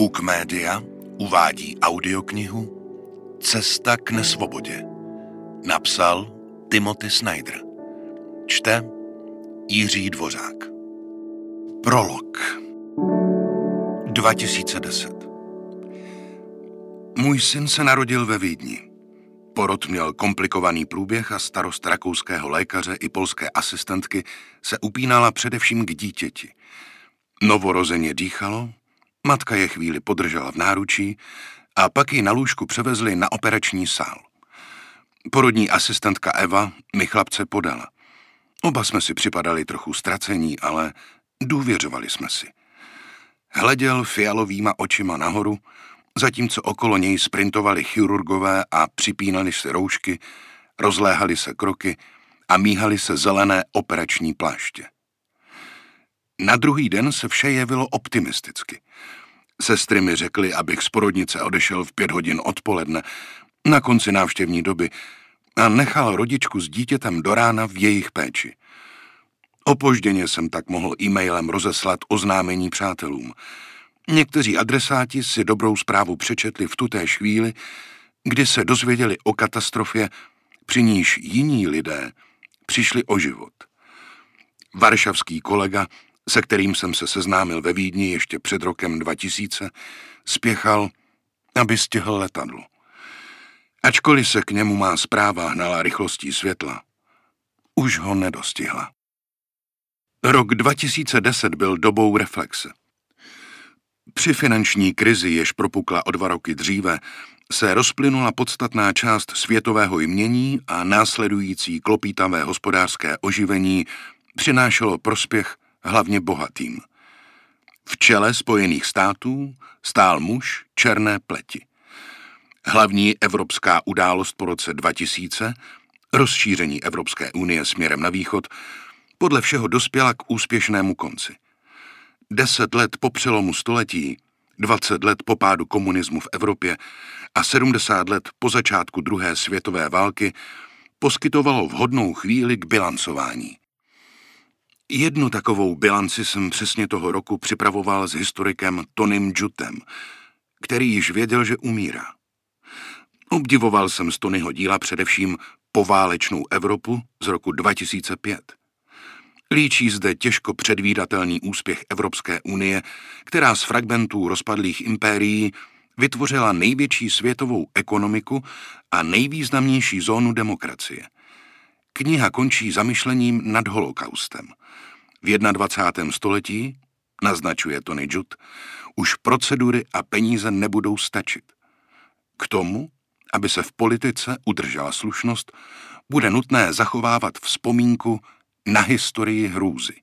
Buk Media uvádí audioknihu Cesta k nesvobodě. Napsal Timothy Snyder. Čte Jiří Dvořák. Prolog. 2010. Můj syn se narodil ve Vídni. Porod měl komplikovaný průběh a starost rakouského lékaře i polské asistentky se upínala především k dítěti. Novorozeně dýchalo, matka je chvíli podržela v náručí a pak ji na lůžku převezli na operační sál. Porodní asistentka Eva mi chlapce podala. Oba jsme si připadali trochu ztracení, ale důvěřovali jsme si. Hleděl fialovýma očima nahoru, zatímco okolo něj sprintovali chirurgové a připínali si roušky, rozléhaly se kroky a míhaly se zelené operační pláště. Na druhý den se vše jevilo optimisticky. Sestry mi řekly, abych z porodnice odešel v 5 hodin odpoledne na konci návštěvní doby a nechal rodičku s dítětem do rána v jejich péči. Opožděně jsem tak mohl e-mailem rozeslat oznámení přátelům. Někteří adresáti si dobrou zprávu přečetli v tutéž chvíli, kdy se dozvěděli o katastrofě, při níž jiní lidé přišli o život. Varšavský kolega, se kterým jsem se seznámil ve Vídni ještě před rokem 2000, spěchal, aby stihl letadlo. Ačkoliv se k němu má zpráva hnala rychlostí světla, už ho nedostihla. Rok 2010 byl dobou reflexe. Při finanční krizi, jež propukla o 2 roky dříve, se rozplynula podstatná část světového jmění a následující klopýtavé hospodářské oživení přinášelo prospěch hlavně bohatým. V čele Spojených států stál muž černé pleti. Hlavní evropská událost po roce 2000, rozšíření Evropské unie směrem na východ, podle všeho dospěla k úspěšnému konci. 10 let po přelomu století, 20 let po pádu komunismu v Evropě a 70 let po začátku druhé světové války poskytovalo vhodnou chvíli k bilancování. Jednu takovou bilanci jsem přesně toho roku připravoval s historikem Tonym Juttem, který již věděl, že umírá. Obdivoval jsem z Tonyho díla především poválečnou Evropu z roku 2005. Líčí zde těžko předvídatelný úspěch Evropské unie, která z fragmentů rozpadlých impérií vytvořila největší světovou ekonomiku a nejvýznamnější zónu demokracie. Kniha končí zamyšlením nad holokaustem. V 21. století, naznačuje Tony Judt, už procedury a peníze nebudou stačit. K tomu, aby se v politice udržela slušnost, bude nutné zachovávat vzpomínku na historii hrůzy.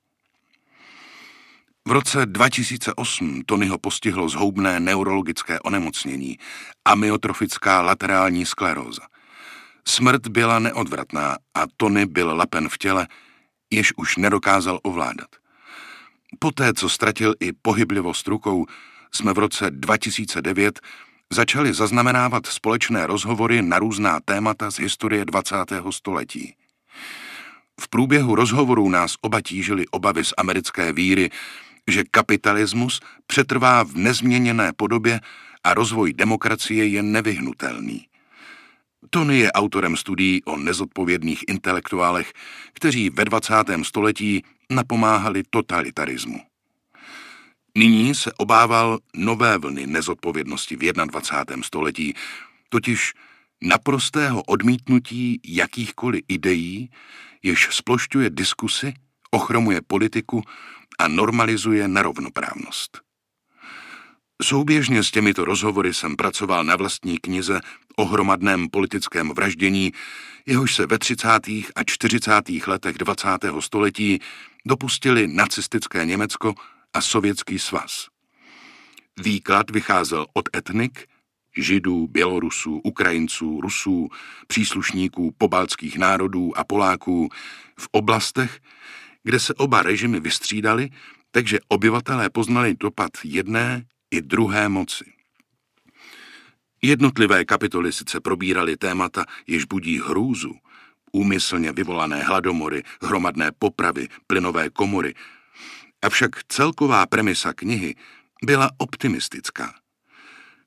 V roce 2008 Tonyho postihlo zhoubné neurologické onemocnění, amyotrofická laterální skleróza. Smrt byla neodvratná a Tony byl lapen v těle, jež už nedokázal ovládat. Poté, co ztratil i pohyblivost rukou, jsme v roce 2009 začali zaznamenávat společné rozhovory na různá témata z historie 20. století. V průběhu rozhovorů nás oba tížily obavy z americké víry, že kapitalismus přetrvá v nezměněné podobě a rozvoj demokracie je nevyhnutelný. Tony je autorem studií o nezodpovědných intelektuálech, kteří ve 20. století napomáhali totalitarismu. Nyní se obával nové vlny nezodpovědnosti v 21. století, totiž naprostého odmítnutí jakýchkoliv ideí, jež splošťuje diskusy, ochromuje politiku a normalizuje nerovnoprávnost. Souběžně s těmito rozhovory jsem pracoval na vlastní knize o hromadném politickém vraždění, jehož se ve 30. a 40. letech 20. století dopustili nacistické Německo a Sovětský svaz. Výklad vycházel od etnik, Židů, Bělorusů, Ukrajinců, Rusů, příslušníků pobaltských národů a Poláků v oblastech, kde se oba režimy vystřídaly, takže obyvatelé poznali dopad jedné i druhé moci. Jednotlivé kapitoly sice probíraly témata, jež budí hrůzu, úmyslně vyvolané hladomory, hromadné popravy, plynové komory, avšak celková premisa knihy byla optimistická.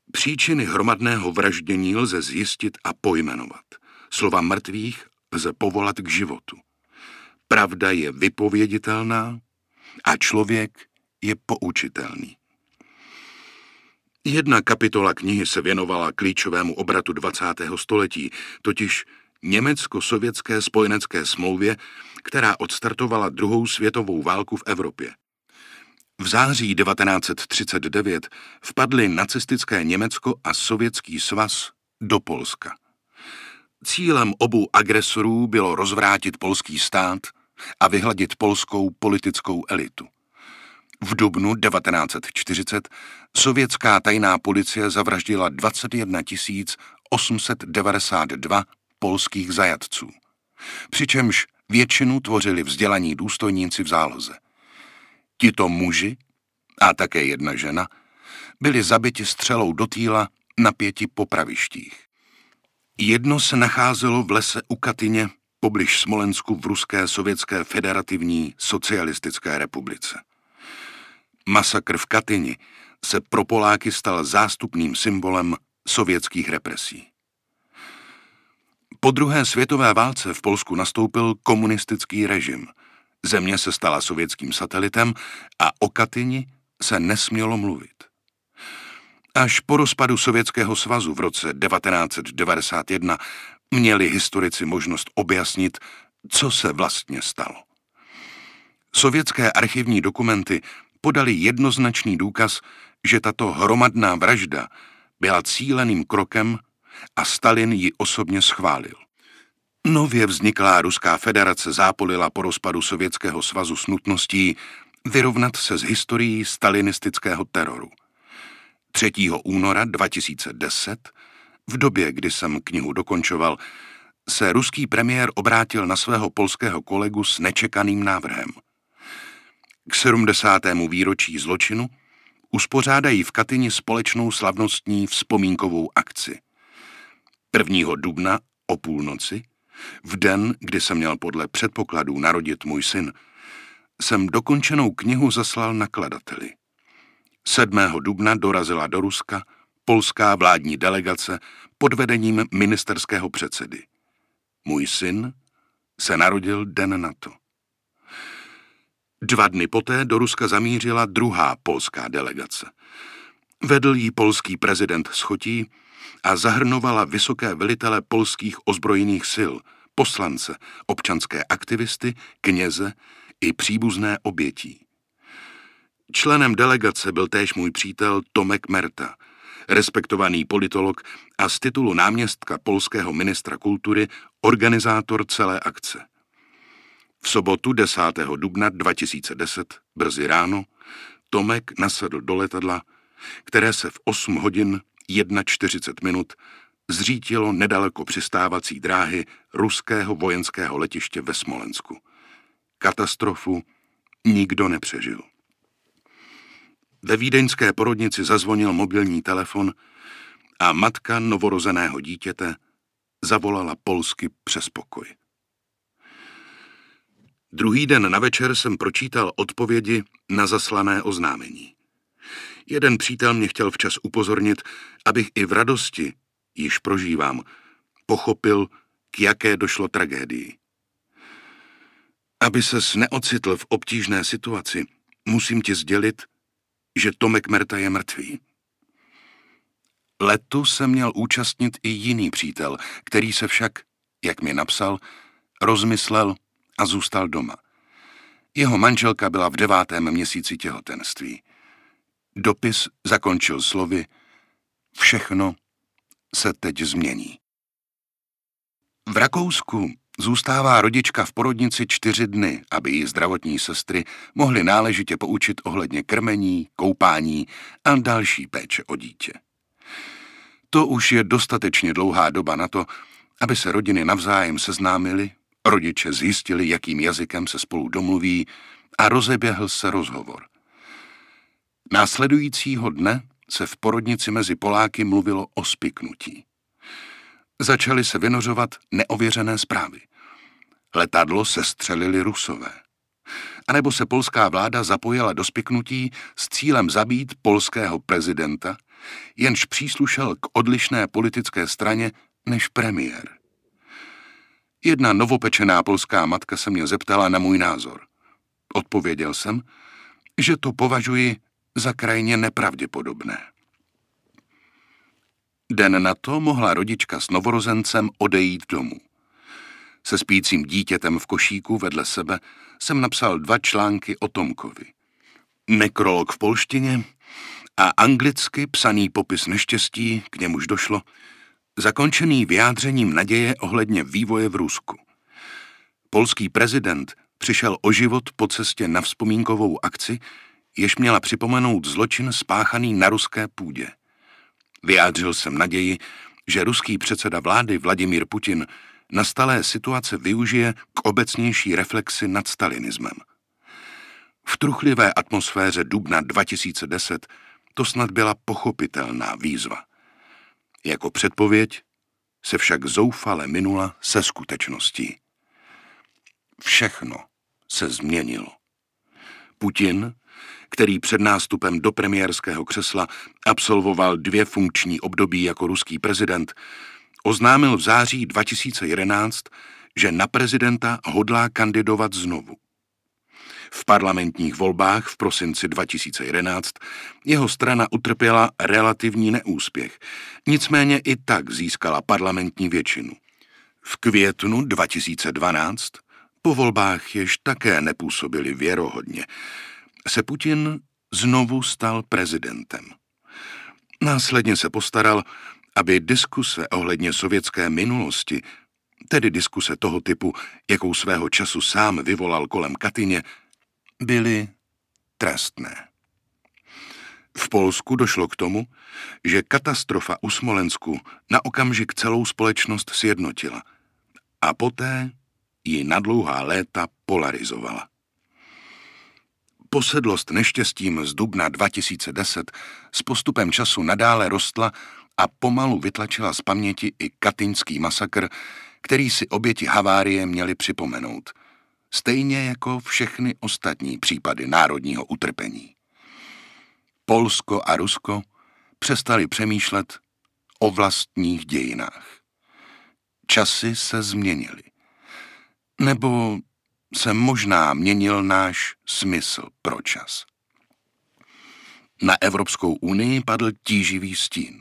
Příčiny hromadného vraždění lze zjistit a pojmenovat. Slova mrtvých lze povolat k životu. Pravda je vypověditelná a člověk je poučitelný. Jedna kapitola knihy se věnovala klíčovému obratu 20. století, totiž německo-sovětské spojenecké smlouvě, která odstartovala druhou světovou válku v Evropě. V září 1939 vpadly nacistické Německo a Sovětský svaz do Polska. Cílem obou agresorů bylo rozvrátit polský stát a vyhladit polskou politickou elitu. V dubnu 1940 sovětská tajná policie zavraždila 21 892 polských zajatců, přičemž většinu tvořili vzdělaní důstojníci v záloze. Tito muži, a také jedna žena, byli zabiti střelou do týla na 5 popravištích. Jedno se nacházelo v lese u Katyně, poblíž Smolensku v Ruské sovětské federativní socialistické republice. Masakr v Katyni se pro Poláky stal zástupným symbolem sovětských represí. Po druhé světové válce v Polsku nastoupil komunistický režim. Země se stala sovětským satelitem a o Katyni se nesmělo mluvit. Až po rozpadu Sovětského svazu v roce 1991 měli historici možnost objasnit, co se vlastně stalo. Sovětské archivní dokumenty podali jednoznačný důkaz, že tato hromadná vražda byla cíleným krokem a Stalin ji osobně schválil. Nově vzniklá Ruská federace zápolila po rozpadu Sovětského svazu s nutností vyrovnat se s historií stalinistického teroru. 3. února 2010, v době, kdy jsem knihu dokončoval, se ruský premiér obrátil na svého polského kolegu s nečekaným návrhem. K 70. výročí zločinu uspořádají v Katyni společnou slavnostní vzpomínkovou akci. 1. dubna o půlnoci, v den, kdy se měl podle předpokladů narodit můj syn, jsem dokončenou knihu zaslal nakladateli. 7. dubna dorazila do Ruska polská vládní delegace pod vedením ministerského předsedy. Můj syn se narodil den na to. 2 dny poté do Ruska zamířila druhá polská delegace. Vedl jí polský prezident Schotí a zahrnovala vysoké velitele polských ozbrojených sil, poslance, občanské aktivisty, kněze i příbuzné obětí. Členem delegace byl též můj přítel Tomek Merta, respektovaný politolog a z titulu náměstka polského ministra kultury organizátor celé akce. V sobotu 10. dubna 2010, brzy ráno, Tomek nasedl do letadla, které se v 8 hodin 41 minut zřítilo nedaleko přistávací dráhy ruského vojenského letiště ve Smolensku. Katastrofu nikdo nepřežil. Ve vídeňské porodnici zazvonil mobilní telefon a matka novorozeného dítěte zavolala polsky přes pokoj. Druhý den na večer jsem pročítal odpovědi na zaslané oznámení. Jeden přítel mě chtěl včas upozornit, abych i v radosti, již prožívám, pochopil, k jaké došlo tragédii. Aby ses neocitl v obtížné situaci, musím ti sdělit, že Tomek Merta je mrtvý. Letu se měl účastnit i jiný přítel, který se však, jak mi napsal, rozmyslel a zůstal doma. Jeho manželka byla v 9. měsíci těhotenství. Dopis zakončil slovy: všechno se teď změní. V Rakousku zůstává rodička v porodnici 4 dny, aby jí zdravotní sestry mohly náležitě poučit ohledně krmení, koupání a další péče o dítě. To už je dostatečně dlouhá doba na to, aby se rodiny navzájem seznámily, rodiče zjistili, jakým jazykem se spolu domluví a rozeběhl se rozhovor. Následujícího dne se v porodnici mezi Poláky mluvilo o spiknutí. Začaly se vynořovat neověřené zprávy. Letadlo sestřelili Rusové. A nebo se polská vláda zapojila do spiknutí s cílem zabít polského prezidenta jenž příslušel k odlišné politické straně než premiér. Jedna novopečená polská matka se mě zeptala na můj názor. Odpověděl jsem, že to považuji za krajně nepravděpodobné. Den na to mohla rodička s novorozencem odejít domů. Se spícím dítětem v košíku vedle sebe jsem napsal 2 články o Tomkovi. Nekrolog v polštině a anglicky psaný popis neštěstí, k němuž došlo, zakončený vyjádřením naděje ohledně vývoje v Rusku. Polský prezident přišel o život po cestě na vzpomínkovou akci, jež měla připomenout zločin spáchaný na ruské půdě. Vyjádřil jsem naději, že ruský předseda vlády Vladimír Putin nastalé situace využije k obecnější reflexi nad stalinismem. V truchlivé atmosféře dubna 2010 to snad byla pochopitelná výzva. Jako předpověď se však zoufale minula se skutečností. Všechno se změnilo. Putin, který před nástupem do premiérského křesla absolvoval 2 funkční období jako ruský prezident, oznámil v září 2011, že na prezidenta hodlá kandidovat znovu. V parlamentních volbách v prosinci 2011 jeho strana utrpěla relativní neúspěch, nicméně i tak získala parlamentní většinu. V květnu 2012, po volbách jež také nepůsobili věrohodně, se Putin znovu stal prezidentem. Následně se postaral, aby diskuse ohledně sovětské minulosti, tedy diskuse toho typu, jakou svého času sám vyvolal kolem Katyně, byly trestné. V Polsku došlo k tomu, že katastrofa u Smolensku na okamžik celou společnost sjednotila a poté ji na dlouhá léta polarizovala. Posedlost neštěstím z dubna 2010 s postupem času nadále rostla a pomalu vytlačila z paměti i katyňský masakr, který si oběti havárie měli připomenout, stejně jako všechny ostatní případy národního utrpení. Polsko a Rusko přestali přemýšlet o vlastních dějinách. Časy se změnily. Nebo se možná měnil náš smysl pro čas. Na Evropskou unii padl tíživý stín.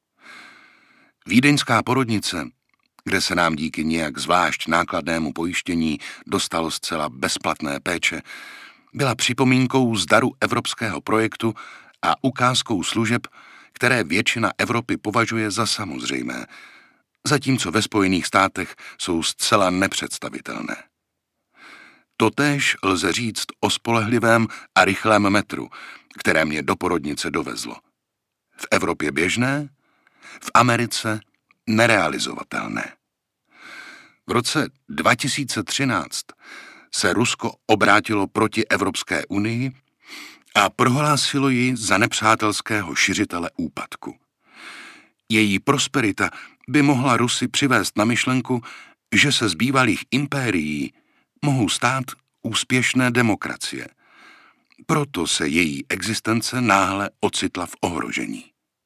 Vídeňská porodnice, kde se nám díky nějak zvlášť nákladnému pojištění dostalo zcela bezplatné péče, byla připomínkou zdaru evropského projektu a ukázkou služeb, které většina Evropy považuje za samozřejmé, zatímco ve Spojených státech jsou zcela nepředstavitelné. Totéž lze říct o spolehlivém a rychlém metru, které mě do porodnice dovezlo. V Evropě běžné, v Americe nerealizovatelné. V roce 2013 se Rusko obrátilo proti Evropské unii a prohlásilo ji za nepřátelského šiřitele úpadku. Její prosperita by mohla Rusy přivést na myšlenku, že se z bývalých impérií mohou stát úspěšné demokracie. Proto se její existence náhle ocitla v ohrožení.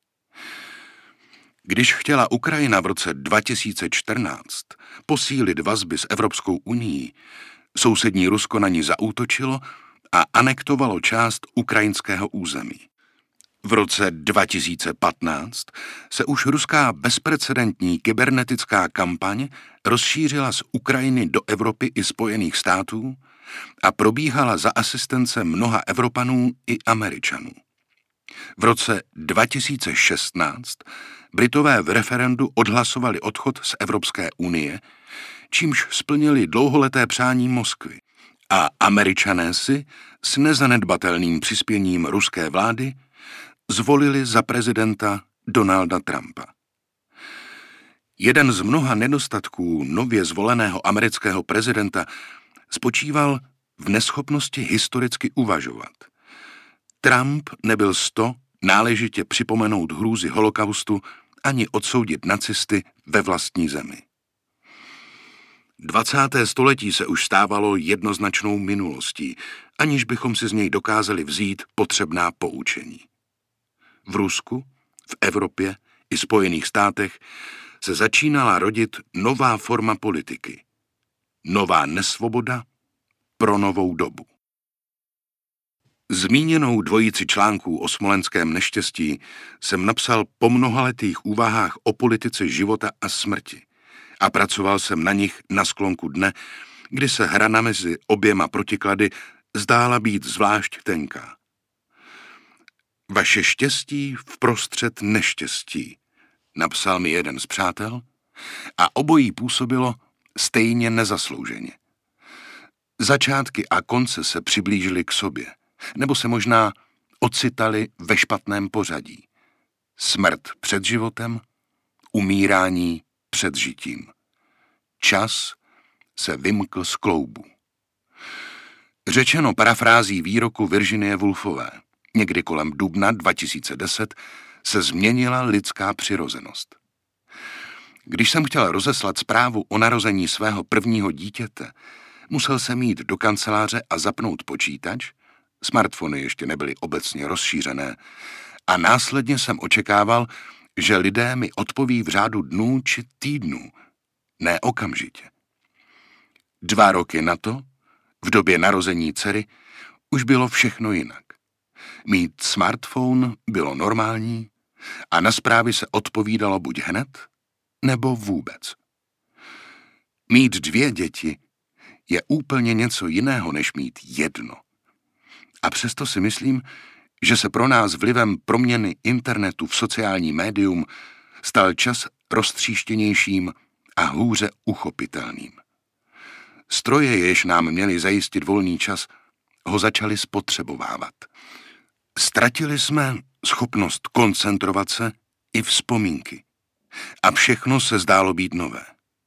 Když chtěla Ukrajina v roce 2014 posílit vazby s Evropskou unií, sousední Rusko na ní zaútočilo a anektovalo část ukrajinského území. V roce 2015 se už ruská bezprecedentní kybernetická kampaň rozšířila z Ukrajiny do Evropy i Spojených států a probíhala za asistence mnoha Evropanů i Američanů. V roce 2016 Britové v referendu odhlasovali odchod z Evropské unie, čímž splnili dlouholeté přání Moskvy, a Američané si s nezanedbatelným přispěním ruské vlády zvolili za prezidenta Donalda Trumpa. Jeden z mnoha nedostatků nově zvoleného amerického prezidenta spočíval v neschopnosti historicky uvažovat. Trump nebyl náležitě připomenout hrůzy holokaustu ani odsoudit nacisty ve vlastní zemi. 20. století se už stávalo jednoznačnou minulostí, aniž bychom si z něj dokázali vzít potřebná poučení. V Rusku V Evropě i Spojených státech se začínala rodit nová forma politiky. Nová nesvoboda pro novou dobu. Zmíněnou dvojici článků o smolenském neštěstí jsem napsal po mnohaletých úvahách o politice života a smrti a pracoval jsem na nich na sklonku dne, kdy se hrana mezi oběma protiklady zdála být zvlášť tenká. Vaše štěstí vprostřed neštěstí, napsal mi jeden z přátel, a obojí působilo stejně nezaslouženě. Začátky a konce se přiblížily k sobě, nebo se možná ocitali ve špatném pořadí. Smrt před životem, umírání před žitím. Čas se vymkl z kloubu. Řečeno parafrází výroku Virginie Woolfové, někdy kolem dubna 2010 se změnila lidská přirozenost. Když jsem chtěl rozeslat zprávu o narození svého prvního dítěte, musel jsem jít do kanceláře a zapnout počítač, smartfony ještě nebyly obecně rozšířené, a následně jsem očekával, že lidé mi odpoví v řádu dnů či týdnů, ne okamžitě. 2 roky na to, v době narození dcery, už bylo všechno jinak. Mít smartphone bylo normální a na zprávy se odpovídalo buď hned, nebo vůbec. Mít 2 děti je úplně něco jiného, než mít 1. A přesto si myslím, že se pro nás vlivem proměny internetu v sociální médium stal čas roztříštěnějším a hůře uchopitelným. Stroje, jež nám měly zajistit volný čas, ho začali spotřebovávat. Ztratili jsme schopnost koncentrovat se i vzpomínky. A všechno se zdálo být nové.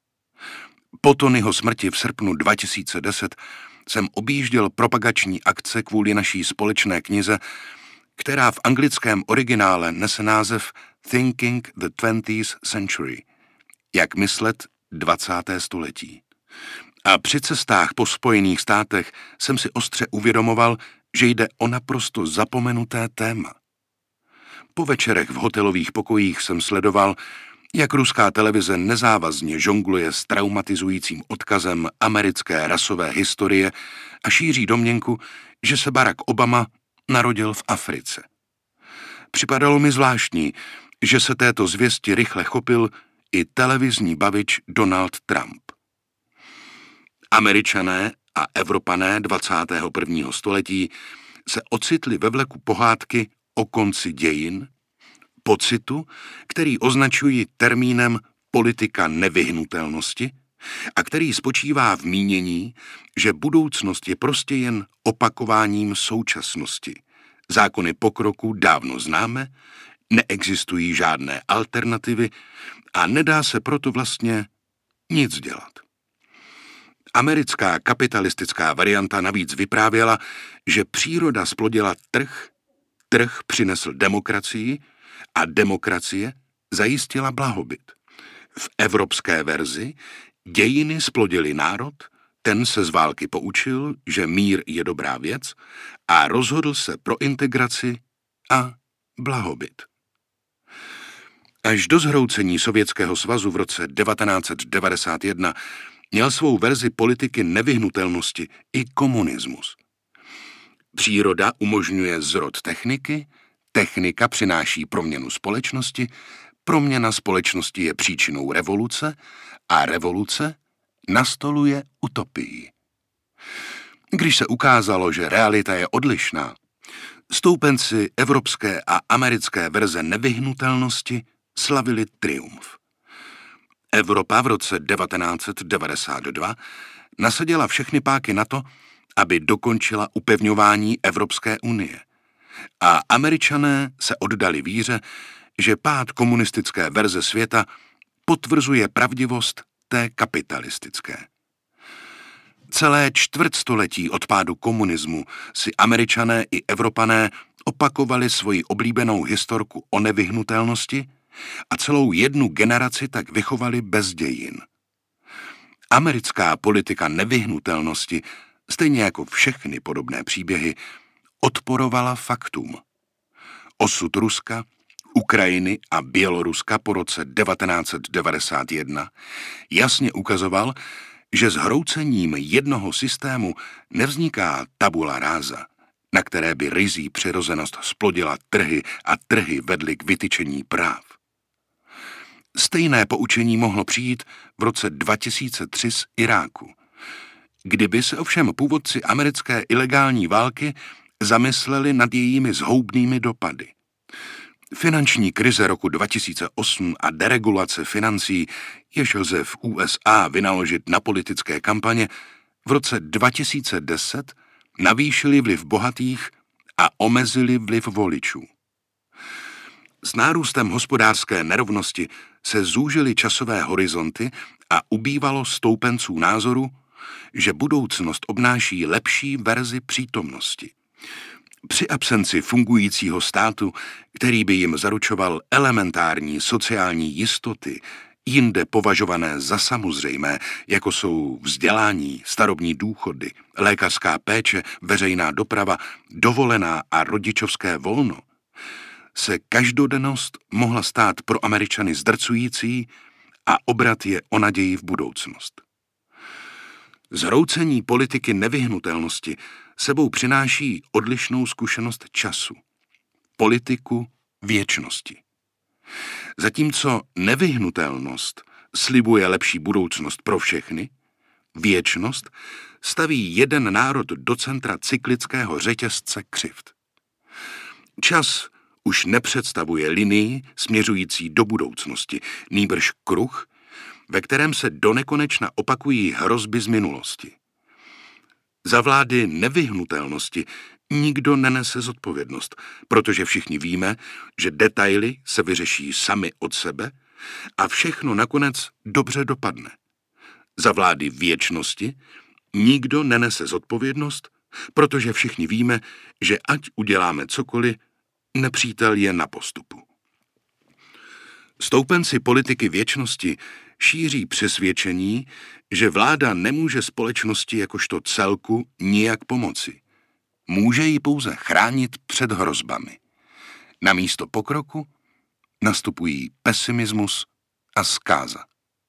Po Tonyho smrti v srpnu 2010 jsem objížděl propagační akce kvůli naší společné knize, která v anglickém originále nese název Thinking the 20th Century, jak myslet 20. století. A při cestách po Spojených státech jsem si ostře uvědomoval, že jde o naprosto zapomenuté téma. Po večerech v hotelových pokojích jsem sledoval, jak ruská televize nezávazně žongluje s traumatizujícím odkazem americké rasové historie a šíří domněnku, že se Barack Obama narodil v Africe. Připadalo mi zvláštní, že se této zvěsti rychle chopil i televizní bavič Donald Trump. Američané a Evropané 21. století se ocitli ve vleku pohádky o konci dějin, pocitu, který označují termínem politika nevyhnutelnosti a který spočívá v mínění, že budoucnost je prostě jen opakováním současnosti. Zákony pokroku dávno známe, neexistují žádné alternativy a nedá se proto vlastně nic dělat. Americká kapitalistická varianta navíc vyprávěla, že příroda splodila trh, trh přinesl demokracii a demokracie zajistila blahobyt. V evropské verzi dějiny splodily národ, ten se z války poučil, že mír je dobrá věc a rozhodl se pro integraci a blahobyt. Až do zhroucení Sovětského svazu v roce 1991 měl svou verzi politiky nevyhnutelnosti i komunismus. Příroda umožňuje zrod techniky, technika přináší proměnu společnosti, proměna společnosti je příčinou revoluce a revoluce nastoluje utopii. Když se ukázalo, že realita je odlišná, stoupenci evropské a americké verze nevyhnutelnosti slavili triumf. Evropa v roce 1992 nasadila všechny páky na to, aby dokončila upevňování Evropské unie. A Američané se oddali víře, že pád komunistické verze světa potvrzuje pravdivost té kapitalistické. Celé čtvrtstoletí od pádu komunismu si Američané i Evropané opakovali svoji oblíbenou historku o nevyhnutelnosti a celou jednu generaci tak vychovali bez dějin. Americká politika nevyhnutelnosti, stejně jako všechny podobné příběhy, odporovala faktům. Osud Ruska, Ukrajiny a Běloruska po roce 1991 jasně ukazoval, že zhroucením jednoho systému nevzniká tabula rasa, na které by ryzí přirozenost splodila trhy a trhy vedly k vytyčení práv. Stejné poučení mohlo přijít v roce 2003 z Iráku, kdyby se ovšem původci americké ilegální války zamysleli nad jejími zhoubnými dopady. Finanční krize roku 2008 a deregulace financí, jež lze v USA vynaložit na politické kampaně, v roce 2010 navýšili vliv bohatých a omezili vliv voličů. S nárůstem hospodářské nerovnosti se zúžily časové horizonty a ubývalo stoupenců názoru, že budoucnost obnáší lepší verzi přítomnosti. Při absenci fungujícího státu, který by jim zaručoval elementární sociální jistoty, jinde považované za samozřejmé, jako jsou vzdělání, starobní důchody, lékařská péče, veřejná doprava, dovolená a rodičovské volno, se každodennost mohla stát pro Američany zdrcující a obrat je o naději v budoucnost. Zhroucení politiky nevyhnutelnosti sebou přináší odlišnou zkušenost času, politiku věčnosti. Zatímco nevyhnutelnost slibuje lepší budoucnost pro všechny, věčnost staví jeden národ do centra cyklického řetězce křivd. Čas už nepředstavuje linii směřující do budoucnosti, nýbrž kruh, ve kterém se donekonečna opakují hrozby z minulosti. Za vlády nevyhnutelnosti nikdo nenese zodpovědnost, protože všichni víme, že detaily se vyřeší sami od sebe a všechno nakonec dobře dopadne. Za vlády věčnosti nikdo nenese zodpovědnost, protože všichni víme, že ať uděláme cokoliv, nepřítel je na postupu. Stoupenci politiky věčnosti šíří přesvědčení, že vláda nemůže společnosti jakožto celku nijak pomoci. Může ji pouze chránit před hrozbami. Namísto pokroku nastupují pesimismus a zkáza.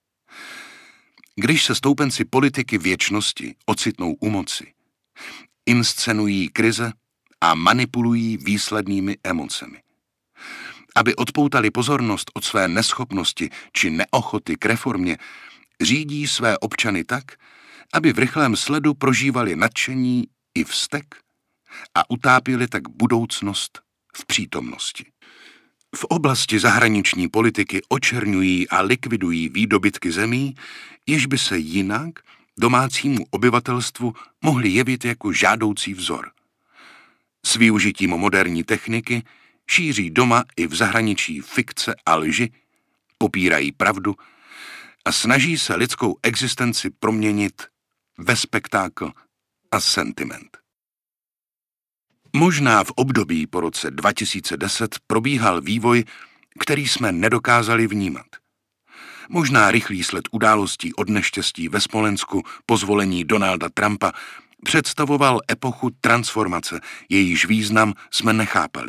Když se stoupenci politiky věčnosti ocitnou u moci, inscenují krize a manipulují výslednými emocemi. Aby odpoutali pozornost od své neschopnosti či neochoty k reformě, řídí své občany tak, aby v rychlém sledu prožívali nadšení i vztek a utápěli tak budoucnost v přítomnosti. V oblasti zahraniční politiky očerňují a likvidují výdobytky zemí, jež by se jinak domácímu obyvatelstvu mohly jevit jako žádoucí vzor. S využitím moderní techniky šíří doma i v zahraničí fikce a lži, popírají pravdu a snaží se lidskou existenci proměnit ve spektákl a sentiment. Možná v období po roce 2010 probíhal vývoj, který jsme nedokázali vnímat. Možná rychlý sled událostí od neštěstí ve Smolensku po zvolení Donalda Trumpa představoval epochu transformace, jejíž význam jsme nechápali.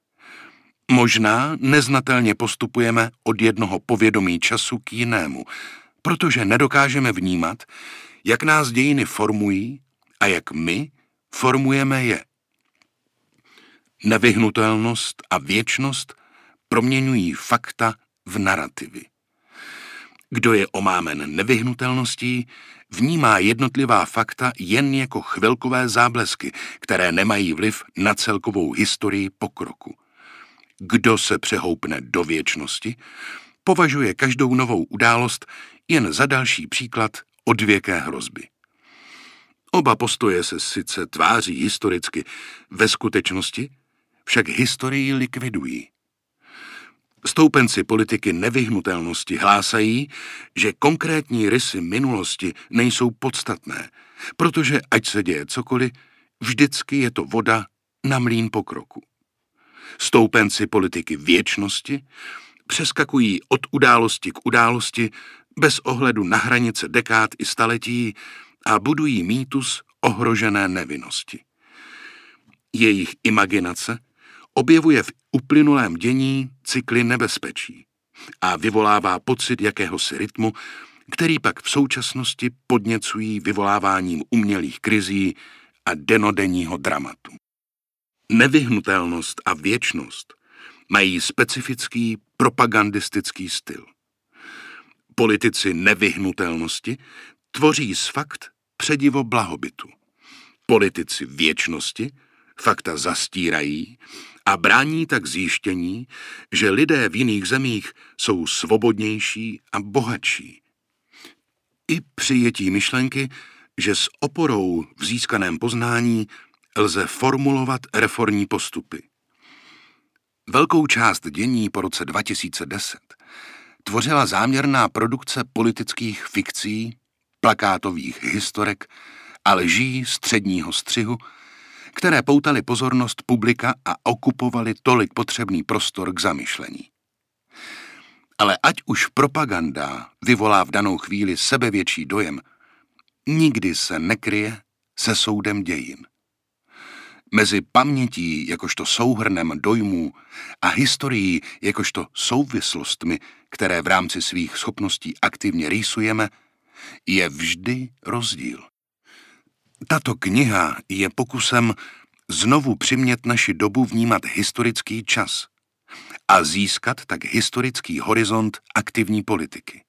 Možná neznatelně postupujeme od jednoho povědomí času k jinému, protože nedokážeme vnímat, jak nás dějiny formují a jak my formujeme je. Nevyhnutelnost a věčnost proměňují fakta v narativy. Kdo je omámen nevyhnutelností, vnímá jednotlivá fakta jen jako chvilkové záblesky, které nemají vliv na celkovou historii pokroku. Kdo se přehoupne do věčnosti, považuje každou novou událost jen za další příklad odvěké hrozby. Oba postoje se sice tváří historicky, ve skutečnosti však historii likvidují. Stoupenci politiky nevyhnutelnosti hlásají, že konkrétní rysy minulosti nejsou podstatné, protože ať se děje cokoliv, vždycky je to voda na mlýn pokroku. Stoupenci politiky věčnosti přeskakují od události k události bez ohledu na hranice dekád i staletí a budují mýtus ohrožené nevinnosti. Jejich imaginace objevuje v uplynulém dění cykly nebezpečí a vyvolává pocit jakéhosi rytmu, který pak v současnosti podněcují vyvoláváním umělých krizí a denodenního dramatu. Nevyhnutelnost a věčnost mají specifický propagandistický styl. Politici nevyhnutelnosti tvoří z fakt předivo blahobytu. Politici věčnosti fakta zastírají a brání tak zjištění, že lidé v jiných zemích jsou svobodnější a bohatší. I přijetí myšlenky, že s oporou v získaném poznání lze formulovat reformní postupy. Velkou část dění po roce 2010 tvořila záměrná produkce politických fikcí, plakátových historek a lží středního střihu, které poutaly pozornost publika a okupovaly tolik potřebný prostor k zamyšlení. Ale ať už propaganda vyvolá v danou chvíli sebevětší dojem, nikdy se nekryje se soudem dějin. Mezi pamětí jakožto souhrnem dojmů a historií jakožto souvislostmi, které v rámci svých schopností aktivně rýsujeme, je vždy rozdíl. Tato kniha je pokusem znovu přimět naši dobu vnímat historický čas a získat tak historický horizont aktivní politiky.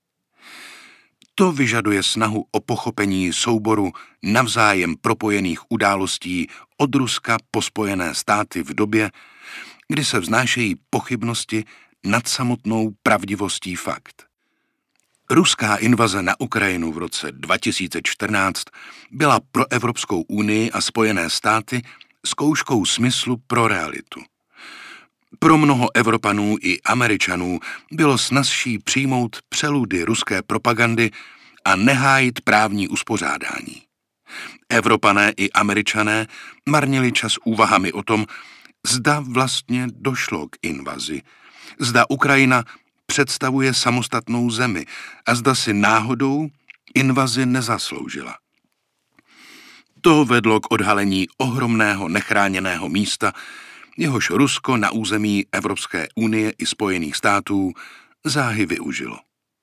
To vyžaduje snahu o pochopení souboru navzájem propojených událostí od Ruska po Spojené státy v době, kdy se vznášejí pochybnosti nad samotnou pravdivostí fakt. Ruská invaze na Ukrajinu v roce 2014 byla pro Evropskou unii a Spojené státy zkouškou smyslu pro realitu. Pro mnoho Evropanů i Američanů bylo snazší přijmout přeludy ruské propagandy a nehájit právní uspořádání. Evropané i Američané marnili čas úvahami o tom, zda vlastně došlo k invazi, zda Ukrajina představuje samostatnou zemi a zda si náhodou invazi nezasloužila. To vedlo k odhalení ohromného nechráněného místa, jehož Rusko na území Evropské unie i Spojených států záhy využilo.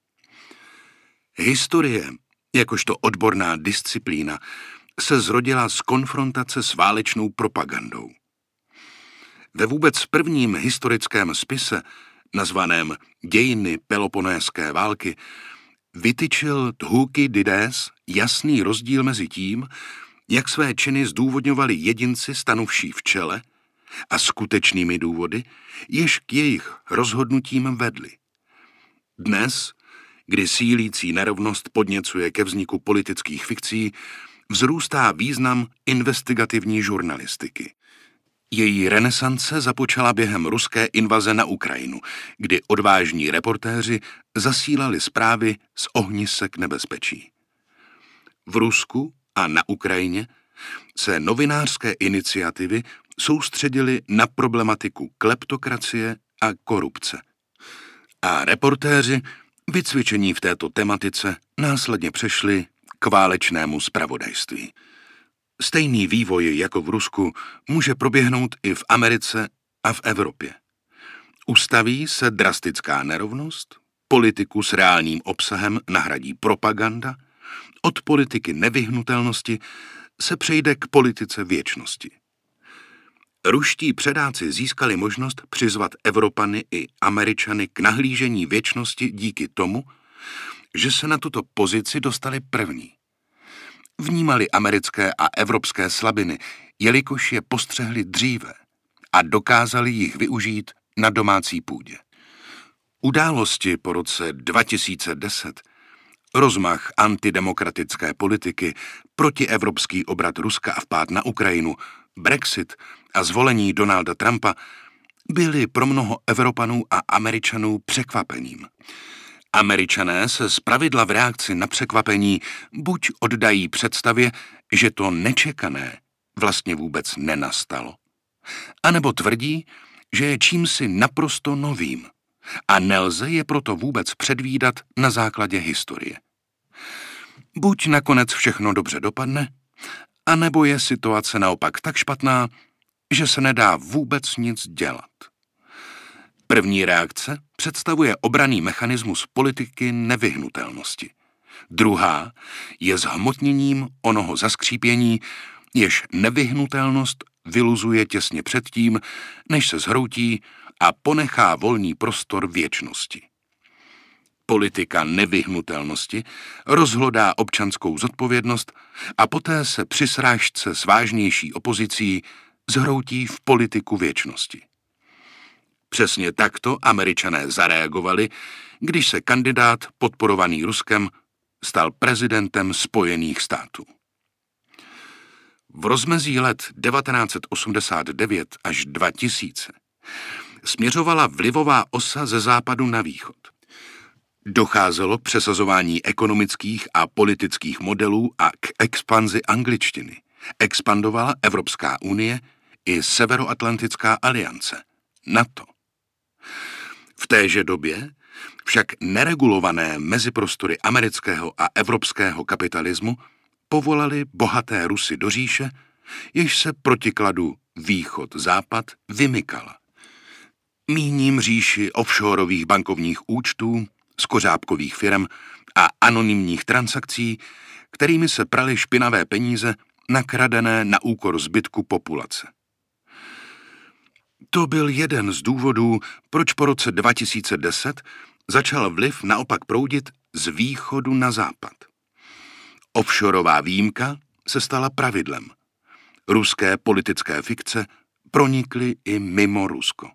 Historie, jakožto odborná disciplína, se zrodila z konfrontace s válečnou propagandou. Ve vůbec prvním historickém spise, nazvaném Dějiny Peloponéské války, vytyčil Thukydides jasný rozdíl mezi tím, jak své činy zdůvodňovali jedinci stanuvší v čele, a skutečnými důvody, jež k jejich rozhodnutím vedly. Dnes, kdy sílící nerovnost podněcuje ke vzniku politických fikcí, vzrůstá význam investigativní žurnalistiky. Její renesance započala během ruské invaze na Ukrajinu, kdy odvážní reportéři zasílali zprávy z ohnisek nebezpečí. V Rusku a na Ukrajině se novinářské iniciativy soustředili na problematiku kleptokracie a korupce. A reportéři, vycvičení v této tematice, následně přešli k válečnému zpravodajství. Stejný vývoj jako v Rusku může proběhnout i v Americe a v Evropě. Ustaví se drastická nerovnost, politiku s reálným obsahem nahradí propaganda, od politiky nevyhnutelnosti se přejde k politice věčnosti. Ruští předáci získali možnost přizvat Evropany i Američany k nahlížení věčnosti díky tomu, že se na tuto pozici dostali první. Vnímali americké a evropské slabiny, jelikož je postřehli dříve a dokázali jich využít na domácí půdě. Události po roce 2010, rozmach antidemokratické politiky, protievropský obrat Ruska a vpád na Ukrajinu, Brexit a zvolení Donalda Trumpa byly pro mnoho Evropanů a Američanů překvapením. Američané se zpravidla v reakci na překvapení buď oddají představě, že to nečekané vlastně vůbec nenastalo, anebo tvrdí, že je čímsi naprosto novým a nelze je proto vůbec předvídat na základě historie. Buď nakonec všechno dobře dopadne, anebo je situace naopak tak špatná, že se nedá vůbec nic dělat. První reakce představuje obranný mechanismus politiky nevyhnutelnosti. Druhá je zhmotněním onoho zaskřípění, jež nevyhnutelnost vyluzuje těsně předtím, než se zhroutí a ponechá volný prostor věčnosti. Politika nevyhnutelnosti rozhlodá občanskou zodpovědnost a poté se při srážce s vážnější opozicí zhroutí v politiku věčnosti. Přesně takto Američané zareagovali, když se kandidát podporovaný Ruskem stal prezidentem Spojených států. V rozmezí let 1989 až 2000 směřovala vlivová osa ze západu na východ. Docházelo k přesazování ekonomických a politických modelů a k expanzi angličtiny. Expandovala Evropská unie i Severoatlantická aliance, NATO. V téže době však neregulované meziprostory amerického a evropského kapitalismu povolali bohaté Rusy do říše, jež se protikladu východ-západ vymykala. Míním říši offshorových bankovních účtů, skořápkových firem a anonymních transakcí, kterými se praly špinavé peníze nakradené na úkor zbytku populace. To byl jeden z důvodů, proč po roce 2010 začal vliv naopak proudit z východu na západ. Offshorová výjimka se stala pravidlem. Ruské politické fikce pronikly i mimo Rusko.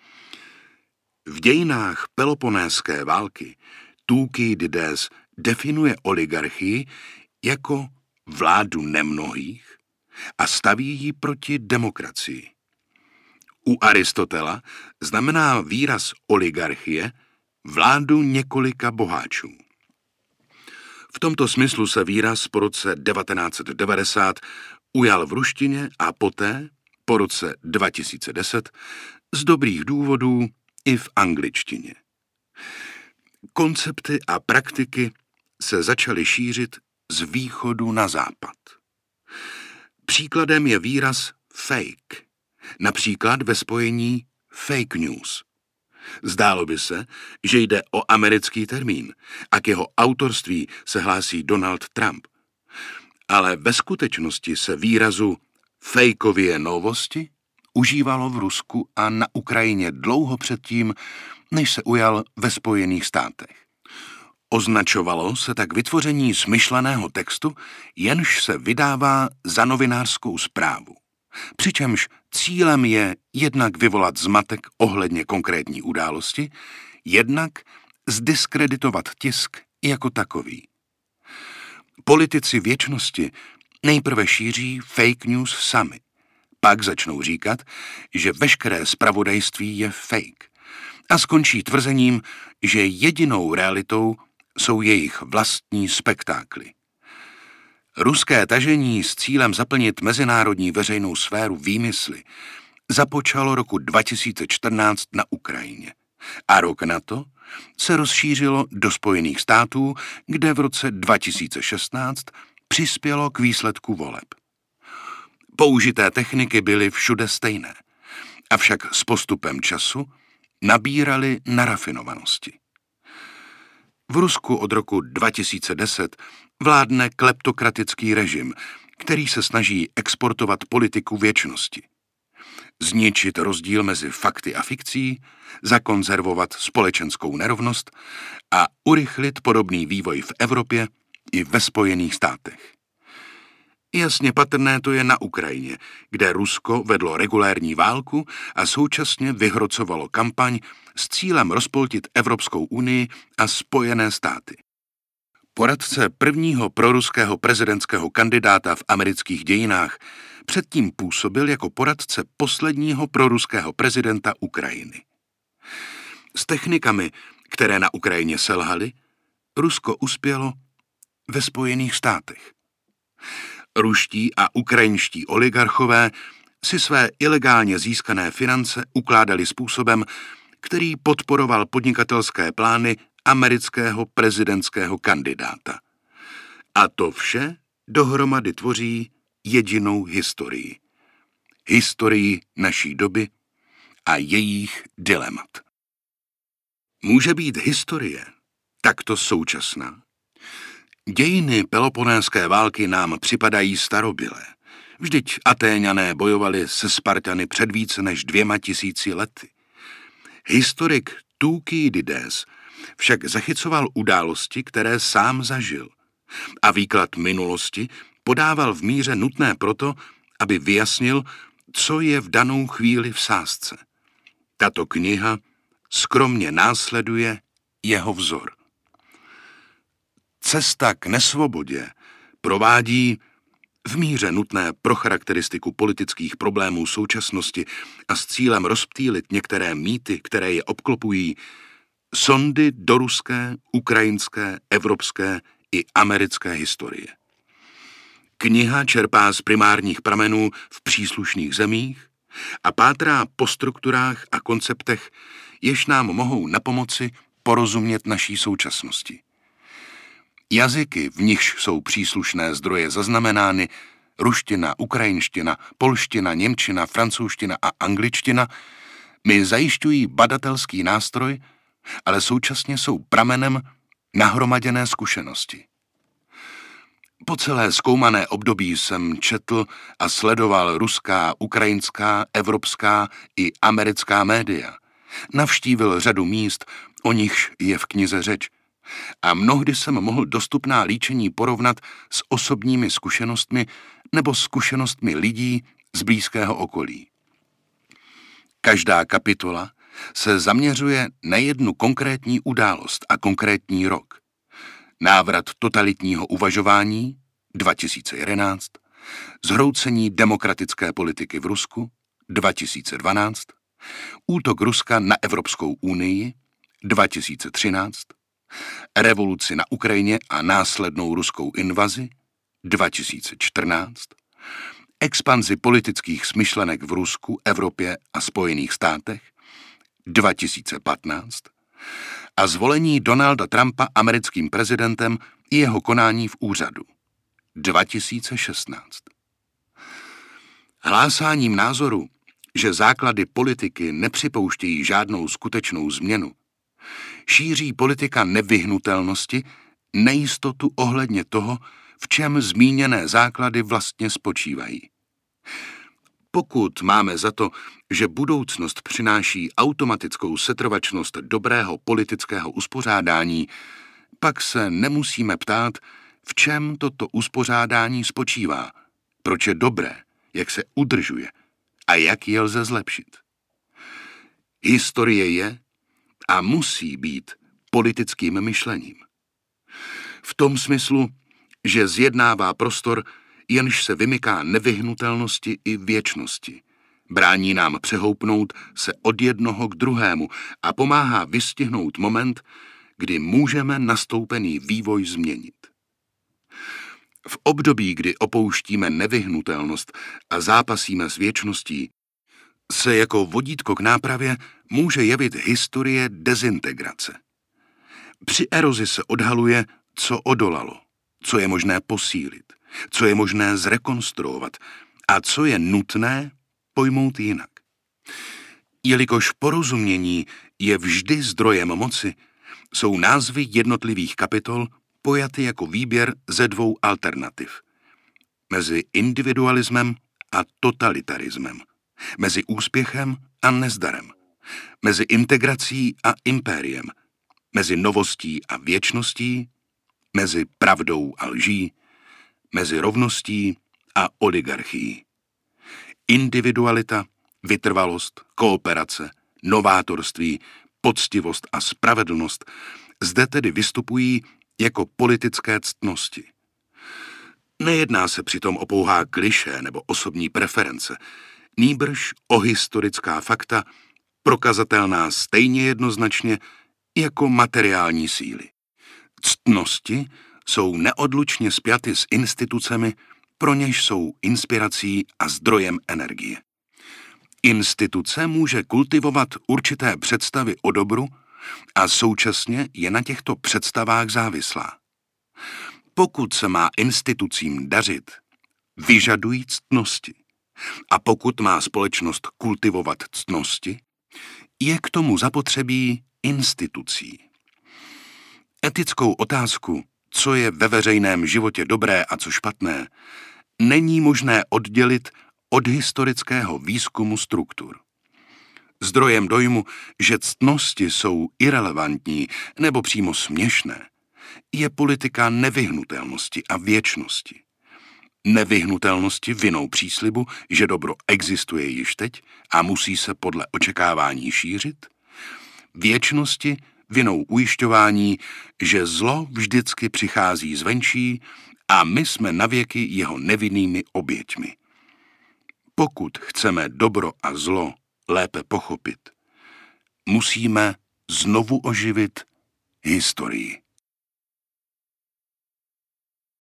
V dějinách Peloponéské války Thukydides definuje oligarchii jako vládu nemnohých a staví ji proti demokracii. U Aristotela znamená výraz oligarchie vládu několika boháčů. V tomto smyslu se výraz po roce 1990 ujal v ruštině a poté, po roce 2010, z dobrých důvodů i v angličtině. Koncepty a praktiky se začaly šířit z východu na západ. Příkladem je výraz fake, například ve spojení fake news. Zdálo by se, že jde o americký termín a k jeho autorství se hlásí Donald Trump. Ale ve skutečnosti se výrazu fejkově novosti užívalo v Rusku a na Ukrajině dlouho předtím, než se ujal ve Spojených státech. Označovalo se tak vytvoření smyšleného textu, jenž se vydává za novinářskou zprávu. Přičemž cílem je jednak vyvolat zmatek ohledně konkrétní události, jednak zdiskreditovat tisk jako takový. Politici věčnosti nejprve šíří fake news sami, pak začnou říkat, že veškeré zpravodajství je fake a skončí tvrzením, že jedinou realitou jsou jejich vlastní spektákly. Ruské tažení s cílem zaplnit mezinárodní veřejnou sféru výmysly započalo roku 2014 na Ukrajině a rok na to se rozšířilo do Spojených států, kde v roce 2016 přispělo k výsledku voleb. Použité techniky byly všude stejné, avšak s postupem času nabíraly na rafinovanosti. V Rusku od roku 2010 vládne kleptokratický režim, který se snaží exportovat politiku věčnosti. Zničit rozdíl mezi fakty a fikcí, zakonzervovat společenskou nerovnost a urychlit podobný vývoj v Evropě i ve Spojených státech. Jasně patrné to je na Ukrajině, kde Rusko vedlo regulérní válku a současně vyhrocovalo kampaň s cílem rozpoltit Evropskou unii a Spojené státy. Poradce prvního proruského prezidentského kandidáta v amerických dějinách předtím působil jako poradce posledního proruského prezidenta Ukrajiny. S technikami, které na Ukrajině selhaly, Rusko uspělo ve Spojených státech. Ruští a ukrajinští oligarchové si své ilegálně získané finance ukládali způsobem, který podporoval podnikatelské plány amerického prezidentského kandidáta. A to vše dohromady tvoří jedinou historii. historii naší doby a jejich dilemat. Může být historie takto současná? Dějiny Peloponéské války nám připadají starobylé. Vždyť Atéňané bojovali se Spartany před více než 2000 lety. Historik Thukydides však zachycoval události, které sám zažil, a výklad minulosti podával v míře nutné proto, aby vyjasnil, co je v danou chvíli v sázce. Tato kniha skromně následuje jeho vzor. Cesta k nesvobodě provádí v míře nutné pro charakteristiku politických problémů současnosti a s cílem rozptýlit některé mýty, které je obklopují, sondy do ruské, ukrajinské, evropské i americké historie. Kniha čerpá z primárních pramenů v příslušných zemích a pátrá po strukturách a konceptech, jež nám mohou napomoci porozumět naší současnosti. Jazyky, v nichž jsou příslušné zdroje zaznamenány, ruština, ukrajinština, polština, němčina, francouzština a angličtina, mi zajišťují badatelský nástroj, ale současně jsou pramenem nahromaděné zkušenosti. Po celé zkoumané období jsem četl a sledoval ruská, ukrajinská, evropská i americká média. Navštívil řadu míst, o nichž je v knize řeč, a mnohdy jsem mohl dostupná líčení porovnat s osobními zkušenostmi nebo zkušenostmi lidí z blízkého okolí. Každá kapitola se zaměřuje na jednu konkrétní událost a konkrétní rok. Návrat totalitního uvažování 2011, zhroucení demokratické politiky v Rusku 2012, útok Ruska na Evropskou unii 2013, revoluci na Ukrajině a následnou ruskou invazi 2014, expanzi politických smyšlenek v Rusku, Evropě a Spojených státech 2015 a zvolení Donalda Trumpa americkým prezidentem i jeho konání v úřadu 2016. Hlásáním názoru, že základy politiky nepřipouštějí žádnou skutečnou změnu, šíří politika nevyhnutelnosti nejistotu ohledně toho, v čem zmíněné základy vlastně spočívají. Pokud máme za to, že budoucnost přináší automatickou setrvačnost dobrého politického uspořádání, pak se nemusíme ptát, v čem toto uspořádání spočívá, proč je dobré, jak se udržuje a jak je lze zlepšit. Historie je a musí být politickým myšlením. V tom smyslu, že zjednává prostor, jenž se vymyká nevyhnutelnosti i věčnosti. Brání nám přehoupnout se od jednoho k druhému a pomáhá vystihnout moment, kdy můžeme nastoupený vývoj změnit. V období, kdy opouštíme nevyhnutelnost a zápasíme s věčností, se jako vodítko k nápravě může jevit historie dezintegrace. Při erozi se odhaluje, co odolalo, co je možné posílit, co je možné zrekonstruovat a co je nutné pojmout jinak. Jelikož porozumění je vždy zdrojem moci, jsou názvy jednotlivých kapitol pojaty jako výběr ze dvou alternativ. Mezi individualismem a totalitarismem, mezi úspěchem a nezdarem, mezi integrací a impériem, mezi novostí a věčností, mezi pravdou a lží, mezi rovností a oligarchií. Individualita, vytrvalost, kooperace, novátorství, poctivost a spravedlnost zde tedy vystupují jako politické ctnosti. Nejedná se přitom o pouhá klišé nebo osobní preference, nýbrž o historická fakta, prokazatelná stejně jednoznačně jako materiální síly. Ctnosti jsou neodlučně spjaty s institucemi, pro něž jsou inspirací a zdrojem energie. Instituce může kultivovat určité představy o dobru a současně je na těchto představách závislá. Pokud se má institucím dařit, vyžadují ctnosti. A pokud má společnost kultivovat ctnosti, je k tomu zapotřebí institucí. Etickou otázku, co je ve veřejném životě dobré a co špatné, není možné oddělit od historického výzkumu struktur. Zdrojem dojmu, že ctnosti jsou irelevantní nebo přímo směšné, je politika nevyhnutelnosti a věčnosti. Nevyhnutelnosti vinou příslibu, že dobro existuje již teď a musí se podle očekávání šířit, věčnosti vinou ujišťování, že zlo vždycky přichází zvenčí a my jsme navěky jeho nevinnými oběťmi. Pokud chceme dobro a zlo lépe pochopit, musíme znovu oživit historii.